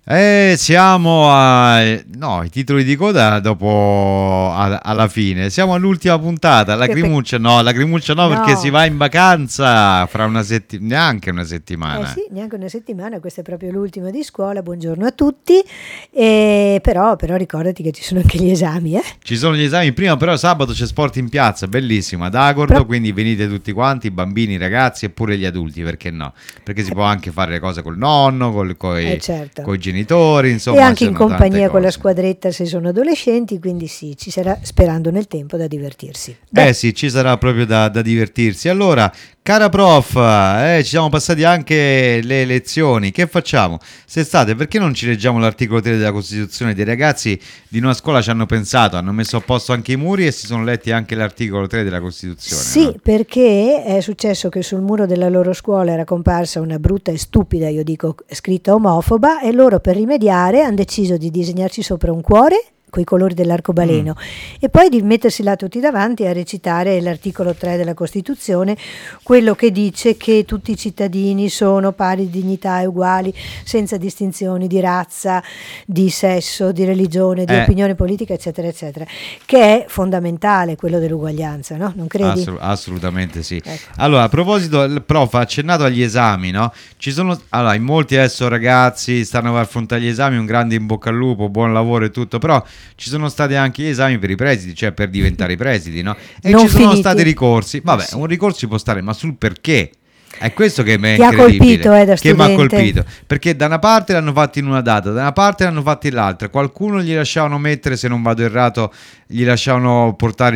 Siamo no, i titoli di coda dopo alla fine. Siamo all'ultima puntata. Lacrimuccia no, perché si No, va in vacanza fra neanche una eh settimana. sì, neanche una settimana, questa è proprio l'ultima di scuola, buongiorno a tutti, però ricordati che ci sono anche gli esami, eh? Ci sono gli esami prima, però sabato c'è sport in piazza, bellissimo, ad Agordo, Pro- quindi venite tutti quanti, i bambini, i ragazzi e pure gli adulti, perché no? Perché si può anche fare le cose col nonno, certo. coi genitori, E insomma, ci anche in sono tante compagnia con la cose. squadretta se sono adolescenti, quindi sì, ci sarà, sperando nel tempo, da divertirsi. Eh Beh, sì, ci sarà proprio da divertirsi. Allora, cara prof, ci siamo passati anche le lezioni. Che facciamo? S'estate, perché non ci leggiamo l'articolo 3 della Costituzione? Dei ragazzi di una scuola ci hanno pensato, hanno messo a posto anche i muri e si sono letti anche l'articolo 3 della Costituzione, sì, no? perché è successo che sul muro della loro scuola era comparsa una brutta e stupida, io dico, scritta omofoba, e loro per rimediare hanno deciso di disegnarci sopra un cuore con i colori Mm. dell'arcobaleno e poi di mettersi là tutti davanti a recitare l'articolo 3 della Costituzione, quello che dice che tutti i cittadini sono pari di dignità e uguali, senza distinzioni di razza, di sesso, di religione, di Eh, opinione politica, eccetera, eccetera, che è fondamentale quello dell'uguaglianza, no? Non credi? Assolutamente sì. Ecco. Allora, a proposito, il prof ha accennato agli esami, no? Allora, in molti adesso ragazzi stanno per affrontare gli esami, un grande in bocca al lupo, buon lavoro e tutto, però ci sono stati anche gli esami per i presidi, cioè per diventare presidi, no? E Non ci sono finiti. stati ricorsi. Vabbè, Sì. un ricorso ci può stare, ma sul perché? È questo che mi è Ti ha colpito, incredibile, da che mi ha studente? colpito, perché da una parte l'hanno fatto in una data, da una parte l'hanno fatto in l'altra, qualcuno gli lasciavano mettere, se non vado errato, gli lasciavano portare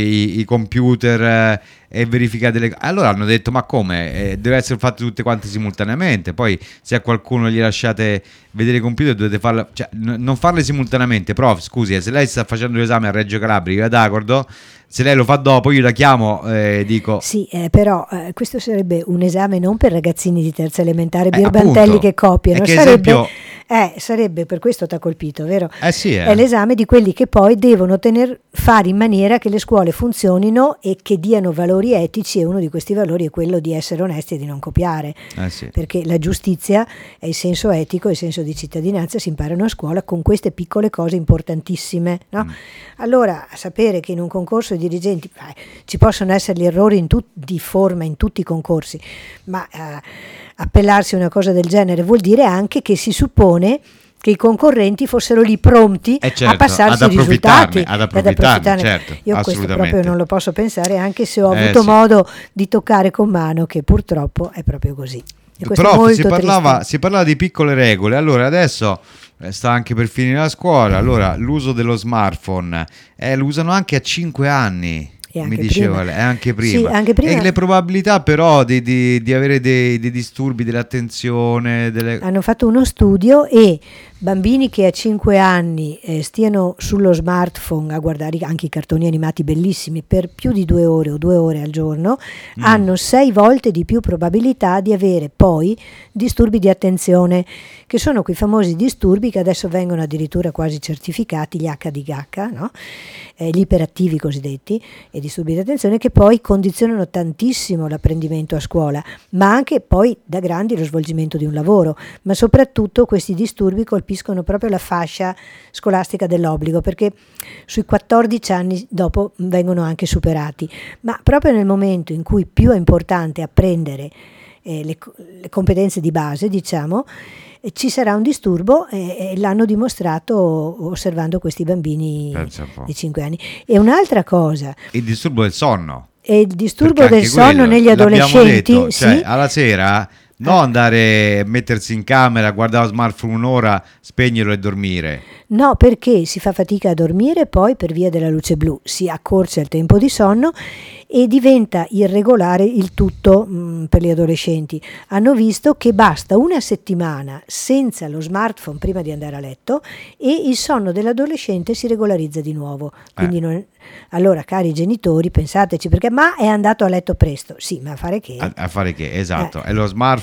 i computer e verificare delle cose. Allora hanno detto, ma come? Deve essere fatte tutte quante simultaneamente, poi se a qualcuno gli lasciate vedere i computer dovete farle, cioè, non farle simultaneamente, prof, scusi, se lei sta facendo l'esame a Reggio Calabria, io d'accordo, se lei lo fa dopo io la chiamo e dico... Sì, però questo sarebbe un esame non per ragazzini di terza elementare, birbantelli Appunto, che e copiano, che sarebbe, esempio... sarebbe, per questo ti ha colpito, vero? Eh sì, È l'esame di quelli che poi devono fare in maniera che le scuole funzionino e che diano valori etici, e uno di questi valori è quello di essere onesti e di non copiare, sì. perché la giustizia e il senso etico e il senso di cittadinanza si imparano a scuola con queste piccole cose importantissime, no? Allora, sapere che in un concorso di dirigenti ci possono essere gli errori di forma in tutti i concorsi, ma appellarsi a una cosa del genere vuol dire anche che si suppone che i concorrenti fossero lì pronti Certo, a passarsi i risultati ed ad approfittarne, certo, Io questo assolutamente. proprio non lo posso pensare, anche se ho avuto Sì. modo di toccare con mano che purtroppo è proprio così. E questo è Prof, molto triste. si parlava di piccole regole, allora adesso sta anche per finire la scuola, allora l'uso dello smartphone, lo usano anche a 5 anni. E Mi anche diceva prima. lei, anche Sì, prima. anche prima. E le probabilità però di avere dei disturbi dell'attenzione, Hanno fatto uno studio e bambini che a 5 anni stiano sullo smartphone a guardare anche i cartoni animati bellissimi per più di 2 ore o 2 ore al giorno hanno 6 volte di più probabilità di avere poi disturbi di attenzione, che sono quei famosi disturbi che adesso vengono addirittura quasi certificati, gli HDH, no? Gli iperattivi cosiddetti, e disturbi di attenzione che poi condizionano tantissimo l'apprendimento a scuola, ma anche poi da grandi lo svolgimento di un lavoro, ma soprattutto questi disturbi colpiscono proprio la fascia scolastica dell'obbligo, perché sui 14 anni dopo vengono anche superati, ma proprio nel momento in cui più è importante apprendere le competenze di base, diciamo, ci sarà un disturbo, e l'hanno dimostrato osservando questi bambini di 5 anni. E un'altra cosa, il disturbo del sonno. è il disturbo Perché del anche sonno quello, negli l'abbiamo adolescenti, detto, cioè sì. alla sera non andare a mettersi in camera, guardare lo smartphone un'ora, spegnerlo e dormire. No, perché si fa fatica a dormire, poi per via della luce blu si accorcia il tempo di sonno e diventa irregolare il tutto. Per gli adolescenti hanno visto che basta una settimana senza lo smartphone prima di andare a letto e il sonno dell'adolescente si regolarizza di nuovo. Quindi allora, cari genitori, pensateci, perché ma è andato a letto presto. Sì, ma a fare che? A fare che? Esatto. E lo smartphone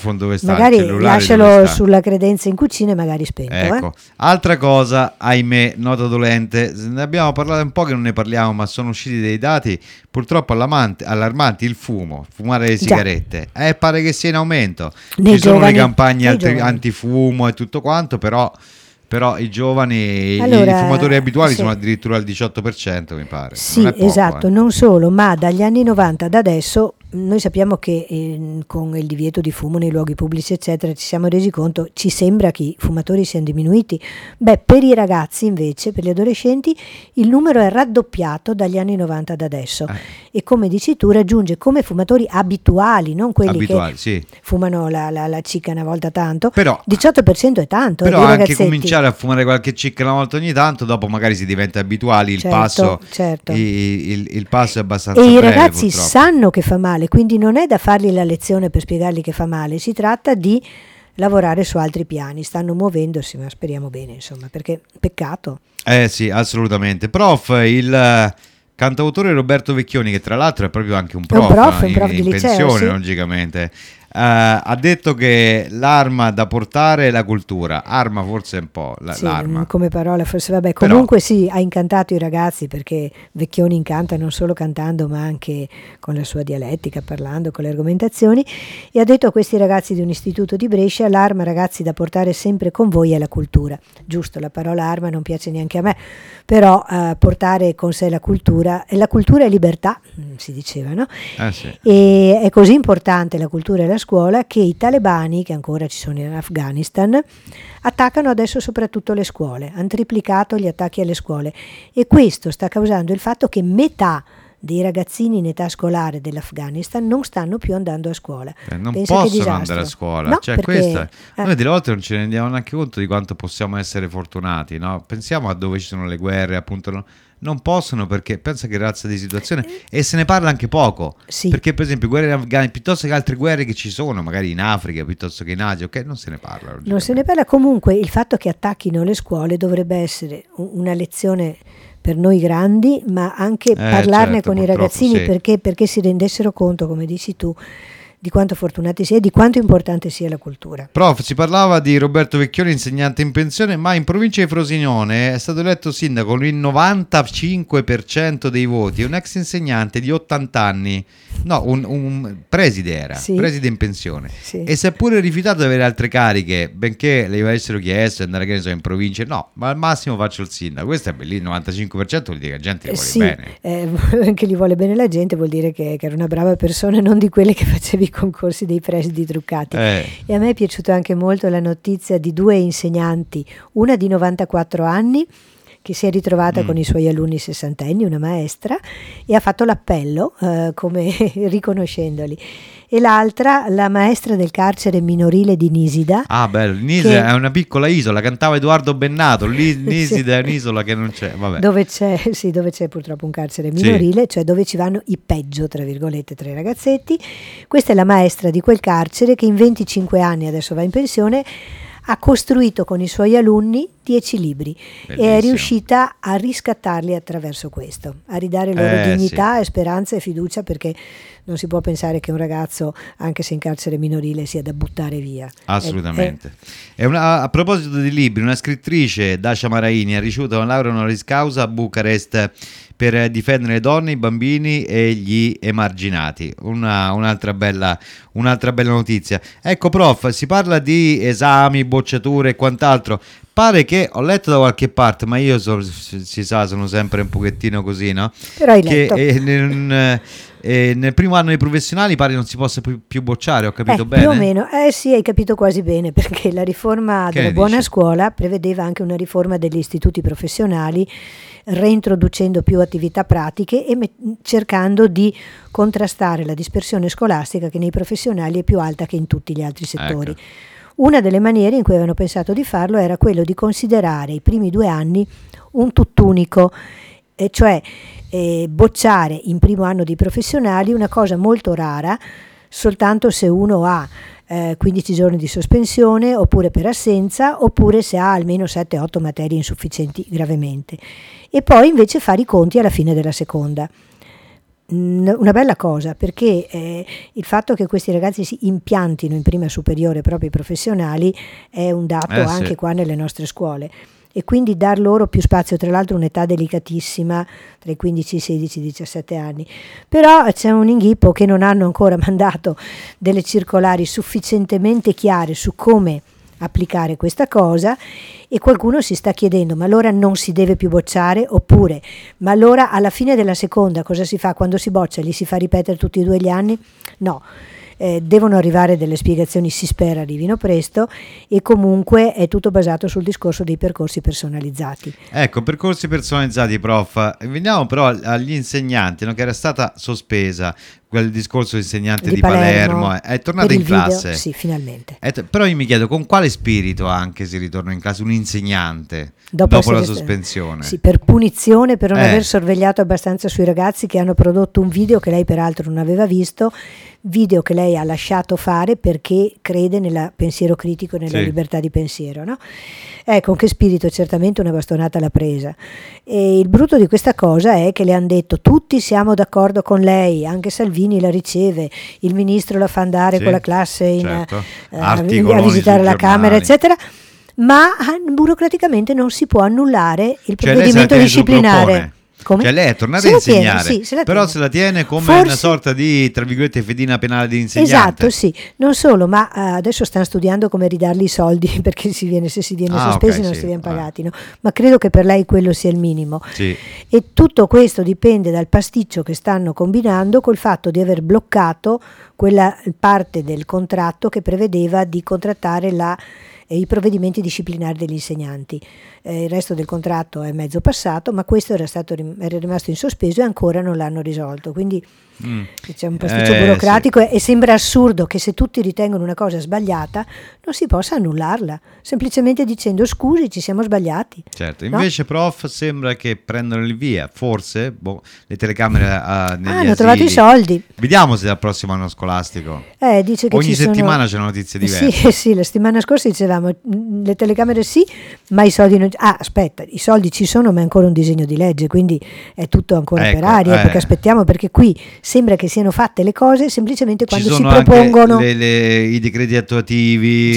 smartphone dove sta? Magari il cellulare lascialo dove sta? sulla credenza in cucina e magari spento. Ecco, altra cosa, ahimè, nota dolente, ne abbiamo parlato un po' che non ne parliamo, ma sono usciti dei dati purtroppo allarmanti, il fumo, fumare le sigarette, pare che sia in aumento, Nei ci sono giovani, le campagne nei giovani. antifumo e tutto quanto, però i giovani, Allora, i fumatori abituali sì. sono addirittura al 18%, mi pare. Sì, Non è poco, esatto, non solo, ma dagli anni 90 ad adesso noi sappiamo che con il divieto di fumo nei luoghi pubblici eccetera ci siamo resi conto, ci sembra che i fumatori siano diminuiti. Beh, per i ragazzi invece, per gli adolescenti, il numero è raddoppiato dagli anni 90 ad adesso e come dici tu raggiunge come fumatori abituali, non quelli abituali, che sì. fumano la cicca una volta tanto, Però 18% è tanto, Però dei anche ragazzetti. cominciare a fumare qualche cicca una volta ogni tanto, dopo magari si diventa abituali, il Certo, passo certo. il passo è abbastanza E i breve, ragazzi purtroppo. sanno che fa male, quindi non è da fargli la lezione per spiegargli che fa male, si tratta di lavorare su altri piani, stanno muovendosi, ma speriamo bene, insomma, perché peccato. Sì, assolutamente. Prof, il cantautore Roberto Vecchioni, che tra l'altro è proprio anche un È un prof, prof di in liceo, pensione, sì. logicamente, ha detto che l'arma da portare è la cultura. Arma forse un po', Sì, l'arma. come parola forse vabbè, Però- comunque sì, ha incantato i ragazzi perché Vecchioni incanta non solo cantando ma anche con la sua dialettica, parlando, con le argomentazioni, e ha detto a questi ragazzi di un istituto di Brescia: l'arma ragazzi da portare sempre con voi è la cultura. Giusto, la parola arma non piace neanche a me, però portare con sé la cultura è libertà, si diceva, no? Sì. E è così importante la cultura e la scuola che i talebani, che ancora ci sono in Afghanistan, attaccano adesso soprattutto le scuole, hanno triplicato gli attacchi alle scuole e questo sta causando il fatto che metà dei ragazzini in età scolare dell'Afghanistan non stanno più andando a scuola. Non Pensa che possono disastro. andare a scuola, No, cioè perché, questa, noi delle volte non ci rendiamo neanche conto di quanto possiamo essere fortunati, no? Pensiamo a dove ci sono le guerre, appunto, non possono perché pensa che razza di situazione, e se ne parla anche poco, sì. perché per esempio guerre in Afghanistan piuttosto che altre guerre che ci sono magari in Africa piuttosto che in Asia, ok, non se ne parla. Non se ne parla. Comunque il fatto che attacchino le scuole dovrebbe essere una lezione per noi grandi, ma anche parlarne certo, con i purtroppo ragazzini, sì. perché si rendessero conto, come dici tu, di quanto fortunati sia e di quanto importante sia la cultura. Prof, si parlava di Roberto Vecchioni, insegnante in pensione, ma in provincia di Frosinone è stato eletto sindaco con il 95% dei voti, un ex insegnante di 80 anni, no, un preside era, Sì. preside in pensione, Sì. e si è pure rifiutato di avere altre cariche, benché le avessero chiesto di andare, che ne so, in provincia, no, ma al massimo faccio il sindaco. Questo è bellissimo, il 95% vuol dire che la gente li vuole bene. Anche gli vuole bene la gente, vuol dire che era una brava persona, non di quelle che facevi i concorsi dei presidi truccati. E a me è piaciuta anche molto la notizia di due insegnanti, una di 94 anni che si è ritrovata con i suoi alunni sessantenni, una maestra, e ha fatto l'appello come riconoscendoli, e l'altra la maestra del carcere minorile di Nisida. Ah, bello, Nisida è una piccola isola, cantava Edoardo Bennato, Nisida è un'isola che non c'è, vabbè. Dove c'è purtroppo un carcere minorile, cioè dove ci vanno i peggio, tra virgolette, tra i ragazzetti. Questa è la maestra di quel carcere che in 25 anni, adesso va in pensione, ha costruito con i suoi alunni 10 libri. Bellissimo. E è riuscita a riscattarli attraverso questo, a ridare loro dignità e speranza e fiducia, perché non si può pensare che un ragazzo, anche se in carcere minorile, sia da buttare via. Assolutamente. A proposito di libri, una scrittrice, Dacia Maraini, ha ricevuto una laurea honoris causa a Bucarest per difendere le donne, i bambini e gli emarginati. Un'altra bella notizia. Ecco, prof, si parla di esami, bocciature e quant'altro. Pare che ho letto da qualche parte, ma io si sa, sono sempre un pochettino così, no? Però hai letto. Nel primo anno dei professionali pare non si possa più bocciare, ho capito bene? Più o meno, sì, hai capito quasi bene, perché la riforma della buona scuola prevedeva anche una riforma degli istituti professionali, reintroducendo più attività pratiche e cercando di contrastare la dispersione scolastica che nei professionali è più alta che in tutti gli altri settori. Ecco. Una delle maniere in cui avevano pensato di farlo era quello di considerare i primi 2 anni un tutt'unico, cioè bocciare in primo anno di professionali una cosa molto rara, soltanto se uno ha 15 giorni di sospensione, oppure per assenza, oppure se ha almeno 7-8 materie insufficienti gravemente, e poi invece fare i conti alla fine della seconda. una bella cosa, perché il fatto che questi ragazzi si impiantino in prima superiore proprio i professionali è un dato anche qua nelle nostre scuole, e quindi dar loro più spazio, tra l'altro un'età delicatissima, tra i 15, i 16, i 17 anni. Però c'è un inghippo che non hanno ancora mandato delle circolari sufficientemente chiare su come applicare questa cosa, e qualcuno si sta chiedendo: ma allora non si deve più bocciare? Oppure, ma allora alla fine della seconda cosa si fa? Quando si boccia li si fa ripetere tutti e 2 gli anni? No. Devono arrivare delle spiegazioni, si spera arrivino presto, e comunque è tutto basato sul discorso dei percorsi personalizzati. Ecco, percorsi personalizzati, prof. Veniamo però agli insegnanti, no? Che era stata sospesa quel discorso di insegnante di Palermo, è tornato in classe. Sì, finalmente. Però io mi chiedo con quale spirito anche si ritorna in classe un insegnante dopo la sospensione. Sì, per punizione, per non aver sorvegliato abbastanza sui ragazzi, che hanno prodotto un video che lei peraltro non aveva visto, video che lei ha lasciato fare perché crede nel pensiero critico e nella libertà di pensiero, no? Con che spirito? Certamente una bastonata l'ha presa. E il brutto di questa cosa è che le hanno detto: tutti siamo d'accordo con lei, anche Salvini la riceve, il ministro la fa andare con la classe a visitare la Camera, eccetera, ma burocraticamente non si può annullare il provvedimento disciplinare. Come? Cioè lei è tornata a insegnare, però se la tiene come una sorta di, tra virgolette, fedina penale di insegnante. Esatto, sì. Non solo, ma adesso stanno studiando come ridargli i soldi, perché se si viene sospesi non si viene pagati, no? Ma credo che per lei quello sia il minimo. Sì. E tutto questo dipende dal pasticcio che stanno combinando col fatto di aver bloccato quella parte del contratto che prevedeva di contrattare i provvedimenti disciplinari degli insegnanti. Il resto del contratto è mezzo passato, ma questo era rimasto in sospeso e ancora non l'hanno risolto, quindi c'è un pasticcio burocratico, e sembra assurdo che se tutti ritengono una cosa sbagliata non si possa annullarla, semplicemente dicendo: scusi, ci siamo sbagliati. Certo, invece, no? Prof, sembra che prendono il via, forse, le telecamere negli hanno trovato i soldi. Vediamo se dal prossimo anno scolastico. Dice che ogni settimana c'è notizie diverse. Sì, la settimana scorsa dicevamo le telecamere sì, ma i soldi non. Aspetta, i soldi ci sono, ma è ancora un disegno di legge, quindi è tutto ancora per aria, perché aspettiamo, perché qui sembra che siano fatte le cose semplicemente quando si propongono anche i decreti attuativi,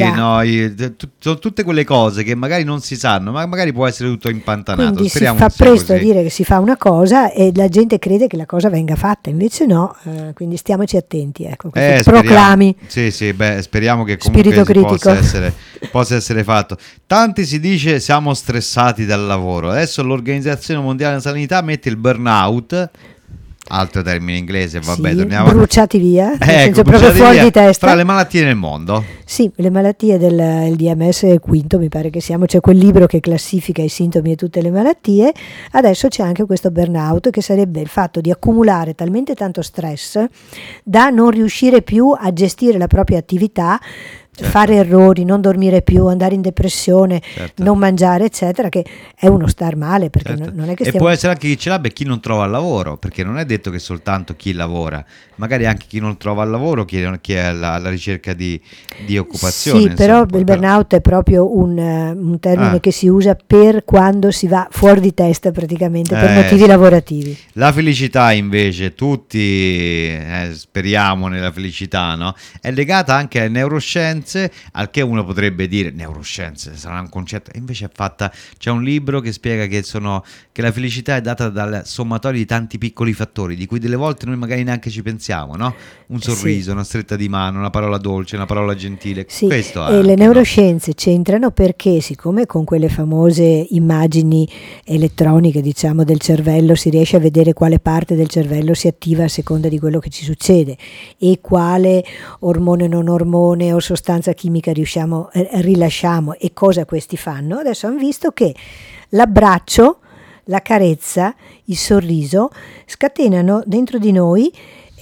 sono tutte quelle cose che magari non si sanno, ma magari può essere tutto impantanato. Quindi speriamo si fa presto a dire che si fa una cosa e la gente crede che la cosa venga fatta, invece no, quindi stiamoci attenti, ecco, proclami. Sì, speriamo che comunque possa essere fatto. Tanti, si dice, siamo stressati dal lavoro. Adesso l'Organizzazione Mondiale della Sanità mette il burnout, altro termine inglese, torniamo. Bruciati via, proprio fuori di testa. Tra le malattie nel mondo. Sì, le malattie del DMS quinto, mi pare che siamo, c'è quel libro che classifica i sintomi e tutte le malattie. Adesso c'è anche questo burnout, che sarebbe il fatto di accumulare talmente tanto stress da non riuscire più a gestire la propria attività, fare errori, non dormire più, andare in depressione, non mangiare, eccetera, che è uno star male, perché non è che e può essere anche chi ce l'abbia e chi non trova il lavoro, perché non è detto che soltanto chi lavora, magari anche chi non trova il lavoro, chi è alla ricerca di occupazione. Sì, però il burnout è proprio un termine che si usa per quando si va fuori di testa, praticamente, per motivi lavorativi. La felicità, invece, tutti speriamo nella felicità, no? È legata anche alle neuroscienze, al che uno potrebbe dire neuroscienze sarà un concetto, invece c'è un libro che spiega che la felicità è data dal sommatorio di tanti piccoli fattori, di cui delle volte noi magari neanche ci pensiamo, no? Un sorriso, una stretta di mano, una parola dolce, una parola gentile. Questo e le neuroscienze c'entrano perché, siccome con quelle famose immagini elettroniche, diciamo, del cervello si riesce a vedere quale parte del cervello si attiva a seconda di quello che ci succede e quale ormone, non ormone o sostanza chimica rilasciamo e cosa questi fanno. Adesso hanno visto che l'abbraccio, la carezza, il sorriso scatenano dentro di noi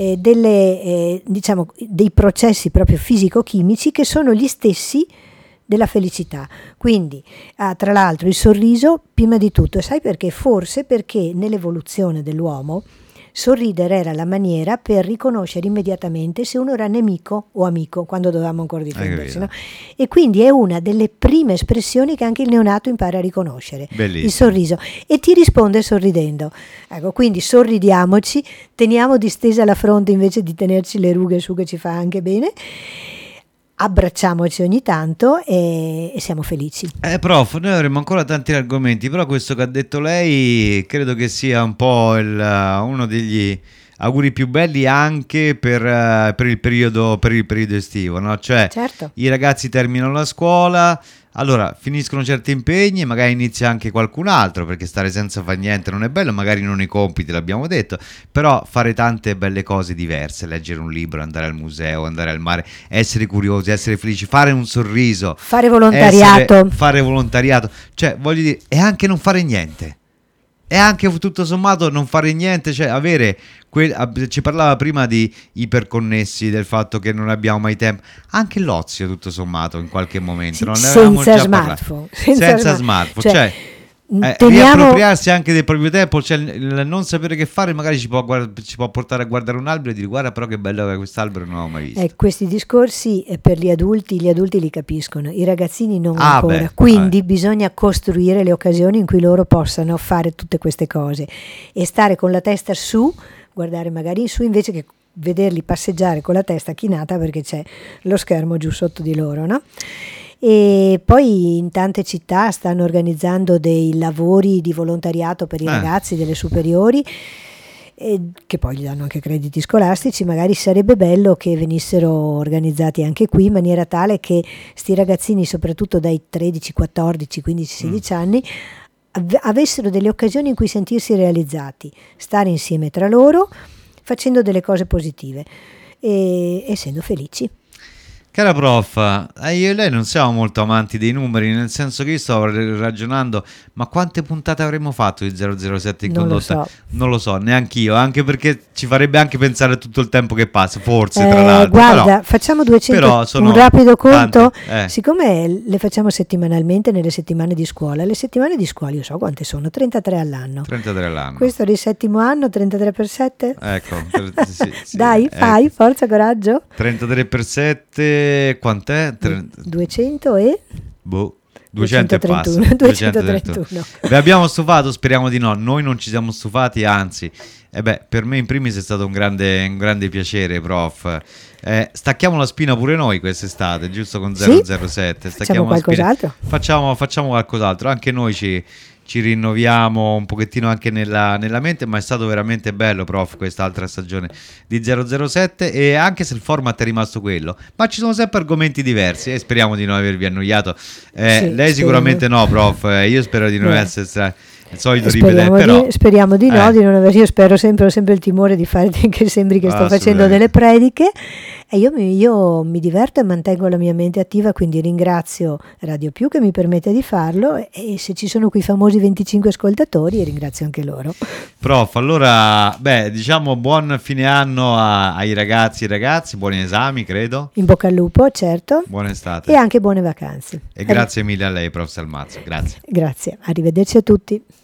dei processi proprio fisico-chimici che sono gli stessi della felicità. Quindi tra l'altro il sorriso prima di tutto, sai perché? Forse perché nell'evoluzione dell'uomo sorridere era la maniera per riconoscere immediatamente se uno era nemico o amico, quando dovevamo ancora difendersi, no? E quindi è una delle prime espressioni che anche il neonato impara a riconoscere. Bellissimo. Il sorriso, e ti risponde sorridendo. Ecco, quindi sorridiamoci, teniamo distesa la fronte invece di tenerci le rughe su, che ci fa anche bene. Abbracciamoci ogni tanto e siamo felici. Prof, noi avremmo ancora tanti argomenti, però questo che ha detto lei credo che sia un po' uno degli auguri più belli anche per il periodo estivo, no? Cioè, Certo. i ragazzi terminano la scuola, allora finiscono certi impegni, magari inizia anche qualcun altro, perché stare senza fare niente non è bello, magari non i compiti, l'abbiamo detto, però fare tante belle cose diverse, leggere un libro, andare al museo, andare al mare, essere curiosi, essere felici, fare un sorriso, fare volontariato, cioè voglio dire, e anche non fare niente. E anche tutto sommato non fare niente, cioè avere ci parlava prima di iperconnessi, del fatto che non abbiamo mai tempo, anche l'ozio tutto sommato in qualche momento, non ne avevamo senza già smartphone, senza smartphone, cioè teniamo... riappropriarsi anche del proprio tempo, cioè il non sapere che fare magari ci può portare a guardare un albero e dire guarda però che bello che quest'albero non l'avevo mai visto. Questi discorsi per gli adulti li capiscono, i ragazzini non ancora, quindi bisogna costruire le occasioni in cui loro possano fare tutte queste cose e stare con la testa su, guardare magari in su invece che vederli passeggiare con la testa chinata perché c'è lo schermo giù sotto di loro, no? E poi in tante città stanno organizzando dei lavori di volontariato per i ragazzi delle superiori, che poi gli danno anche crediti scolastici. Magari sarebbe bello che venissero organizzati anche qui in maniera tale che sti ragazzini, soprattutto dai 13, 14, 15, 16 anni, avessero delle occasioni in cui sentirsi realizzati, stare insieme tra loro facendo delle cose positive e essendo felici. Cara prof, io e lei non siamo molto amanti dei numeri, nel senso che io stavo ragionando, ma quante puntate avremmo fatto di 007 in condotta? Non lo so, neanch'io, anche perché ci farebbe anche pensare tutto il tempo che passa, forse tra l'altro. Guarda, però, facciamo 200, però un rapido conto, tante, siccome le facciamo settimanalmente nelle settimane di scuola, le settimane di scuola io so quante sono, 33 all'anno. 33 all'anno. Questo di settimo anno, 33 per 7? Ecco, sì, dai, fai, forza, coraggio. 33 per 7... quant'è? 200 e? 200 e passa. 231. Vi abbiamo stufato? Speriamo di no. Noi non ci siamo stufati, anzi, per me in primis è stato un grande piacere, prof. Stacchiamo la spina pure noi quest'estate, giusto con 007. Facciamo qualcos'altro. Facciamo qualcos'altro. Anche noi ci rinnoviamo un pochettino anche nella mente, ma è stato veramente bello, prof, quest'altra stagione di 007, e anche se il format è rimasto quello, ma ci sono sempre argomenti diversi e speriamo di non avervi annoiato. Lei sicuramente no, prof, io spero di non essere il solito ripetere, però speriamo di no, di non aver, io spero sempre, ho sempre il timore di fare che sembri che sto facendo delle prediche, e io mi diverto e mantengo la mia mente attiva, quindi ringrazio Radio Più che mi permette di farlo, e se ci sono quei famosi 25 ascoltatori ringrazio anche loro. Prof, allora diciamo buon fine anno ai ragazzi e ragazzi, buoni esami credo. In bocca al lupo, certo. Buona estate. E anche buone vacanze. E grazie mille a lei, prof Salmazzo, grazie. Grazie, arrivederci a tutti.